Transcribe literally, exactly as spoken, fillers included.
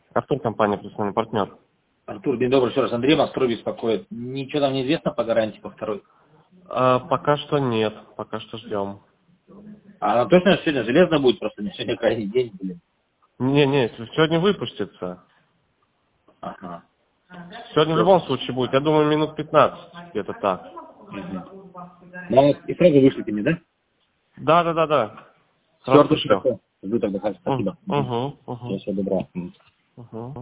Артур, компания «Профессиональный партнер». Артур, день добрый, еще раз. Андрей Москва беспокоит. Ничего там не известно по гарантии, по второй? А, пока что нет, пока что ждем. А она точно сегодня железно будет? Просто не сегодня крайний день, блин. Не-не, сегодня выпустится. Ага. Сегодня в любом случае будет, я думаю, минут пятнадцать, где-то так. Угу. Ну, вот и сразу вышлите мне, да? Да-да-да-да. Все, Артур, хорошо. Жду тогда, спасибо. Угу, угу. Всего доброго. Угу.